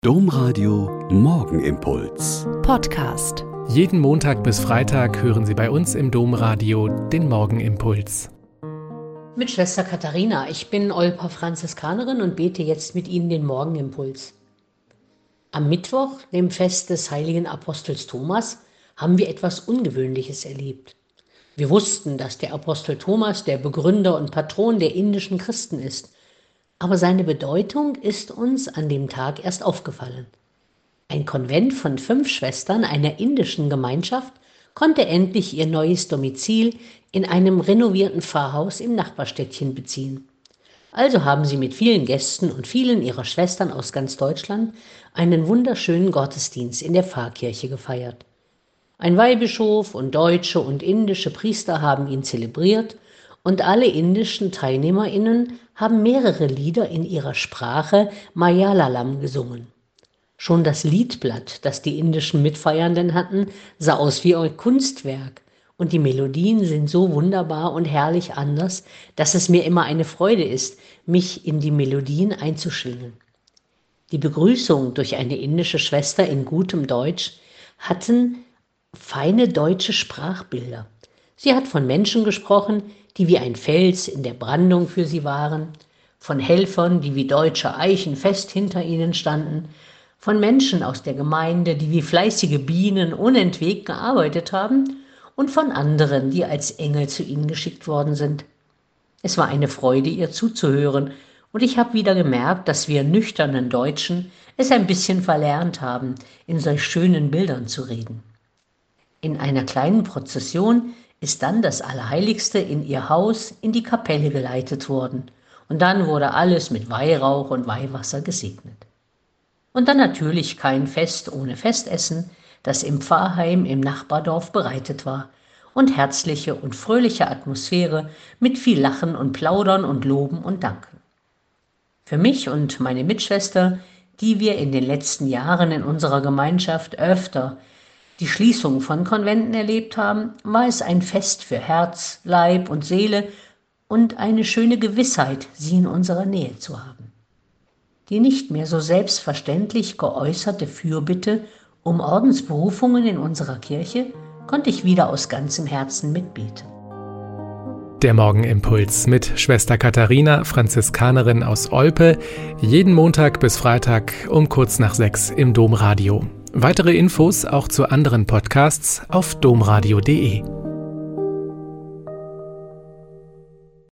Domradio Morgenimpuls. Podcast. Jeden Montag bis Freitag hören Sie bei uns im Domradio den Morgenimpuls. Mit Schwester Katharina. Ich bin Olper Franziskanerin und bete jetzt mit Ihnen den Morgenimpuls. Am Mittwoch, dem Fest des heiligen Apostels Thomas, haben wir etwas Ungewöhnliches erlebt. Wir wussten, dass der Apostel Thomas der Begründer und Patron der indischen Christen ist. Aber seine Bedeutung ist uns an dem Tag erst aufgefallen. Ein Konvent von 5 Schwestern einer indischen Gemeinschaft konnte endlich ihr neues Domizil in einem renovierten Pfarrhaus im Nachbarstädtchen beziehen. Also haben sie mit vielen Gästen und vielen ihrer Schwestern aus ganz Deutschland einen wunderschönen Gottesdienst in der Pfarrkirche gefeiert. Ein Weihbischof und deutsche und indische Priester haben ihn zelebriert und alle indischen TeilnehmerInnen haben mehrere Lieder in ihrer Sprache Malayalam gesungen. Schon das Liedblatt, das die indischen Mitfeiernden hatten, sah aus wie ein Kunstwerk und die Melodien sind so wunderbar und herrlich anders, dass es mir immer eine Freude ist, mich in die Melodien einzuschwingen. Die Begrüßung durch eine indische Schwester in gutem Deutsch hatten feine deutsche Sprachbilder. Sie hat von Menschen gesprochen, die wie ein Fels in der Brandung für sie waren, von Helfern, die wie deutsche Eichen fest hinter ihnen standen, von Menschen aus der Gemeinde, die wie fleißige Bienen unentwegt gearbeitet haben und von anderen, die als Engel zu ihnen geschickt worden sind. Es war eine Freude, ihr zuzuhören, und ich habe wieder gemerkt, dass wir nüchternen Deutschen es ein bisschen verlernt haben, in solch schönen Bildern zu reden. In einer kleinen Prozession ist dann das Allerheiligste in ihr Haus in die Kapelle geleitet worden und dann wurde alles mit Weihrauch und Weihwasser gesegnet. Und dann natürlich kein Fest ohne Festessen, das im Pfarrheim im Nachbardorf bereitet war und herzliche und fröhliche Atmosphäre mit viel Lachen und Plaudern und Loben und Danken. Für mich und meine Mitschwester, die wir in den letzten Jahren in unserer Gemeinschaft öfter die Schließung von Konventen erlebt haben, war es ein Fest für Herz, Leib und Seele und eine schöne Gewissheit, sie in unserer Nähe zu haben. Die nicht mehr so selbstverständlich geäußerte Fürbitte um Ordensberufungen in unserer Kirche konnte ich wieder aus ganzem Herzen mitbeten. Der Morgenimpuls mit Schwester Katharina, Franziskanerin aus Olpe, jeden Montag bis Freitag um kurz nach 6 im Domradio. Weitere Infos auch zu anderen Podcasts auf domradio.de.